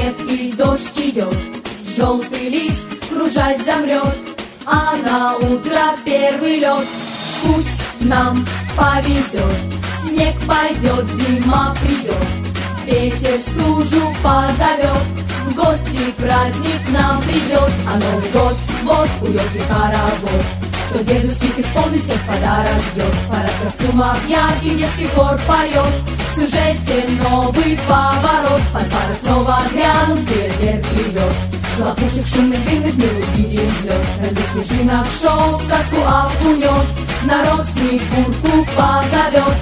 нет и дождь идет, желтый лист кружась замрет, а на утро первый лед. Пусть нам повезет, снег пойдет, зима придет, ветер стужу позовет, в гости праздник нам придет. А Новый год вот уютный хоровод, кто деду стих исполнит, всех подарок ждет. Парад костюмов яркий детский хор поет, в сюжете новый поворот. Фанфары снова грянут, фейерверк идет, хлопушек шумных дымных мир увидим взлет. Рэнди снежинок шоу сказку окунет, народ Снегурку позовет.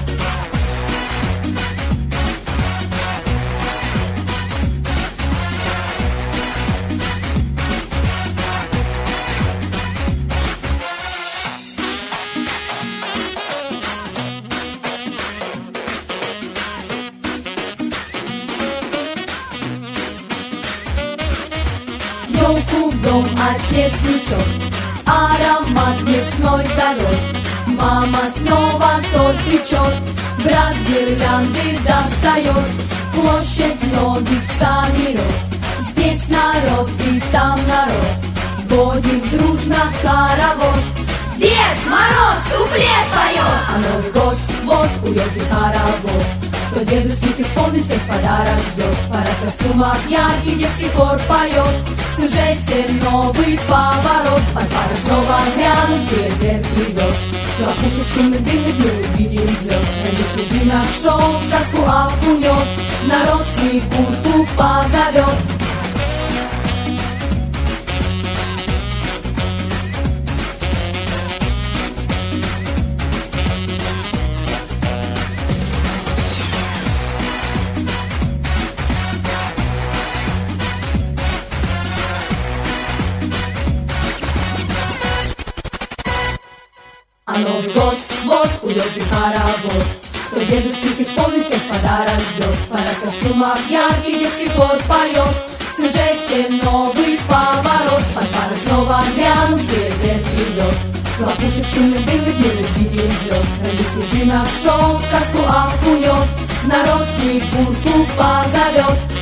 Елку в дом отец несет, аромат мясной зовет, мама снова торт печет, брат гирлянды достает, площадь многих соберет. Здесь народ и там народ, годик дружно хоровод. Дед Мороз куплет поет, а Новый год вот уютный хоровод, кто деду стих исполнит, всех подарок ждет. Парад костюмов яркий детский хор поет, в сюжете новый поворот. Фанфары снова грянут, фейерверк идет, хлопушек шумных дымных мы увидим взлет. Рэнди снежинок шоу сказку окунет, народ Снегурку позовет. А Новый год вот уютный хоровод, кто деду стих исполнит, всех подарок ждет. Парад костюмов яркий детский хор поет, в сюжете новый поворот. Фанфары снова грянут, фейерверк идет, хлопушек шумных дымных мы увидим взлет. Рэнди снежинок шоу сказку окунет, народ Снегурку позовет.